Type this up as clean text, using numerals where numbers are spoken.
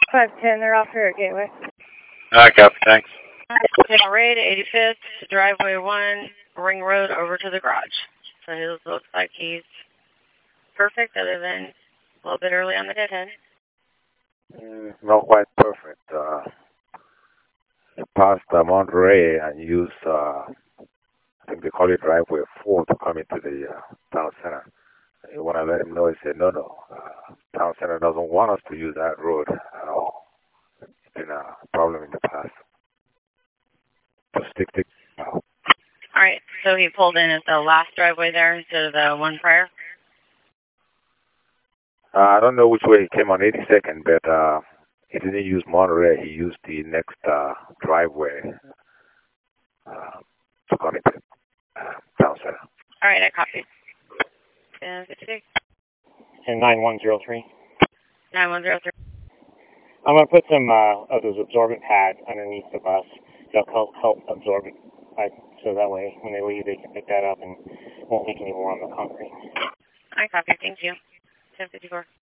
510, they're off here at Gateway. All right, copy, thanks. Take Ray to 85th, driveway 1, Ring Road over to the garage. So he looks like he's perfect other than a little bit early on the deadhead. Not quite perfect. You passed Monterey and used, I think they call it driveway 4 to come into the town center. You want to let him know, he said, no. Town center doesn't want us to use that road at all. It's been a problem in the past. Just stick to All right, so he pulled in at the last driveway there instead of the one prior? I don't know which way he came on 82nd, but he didn't use Monterey. He used the next driveway to come into town center. All right, I copied. 56. And 9103. 9103. I'm going to put some of those absorbent pads underneath the bus. They'll help absorb it. So that way, when they leave, they can pick that up and won't leak any more on the concrete. I copy. Thank you. 1054.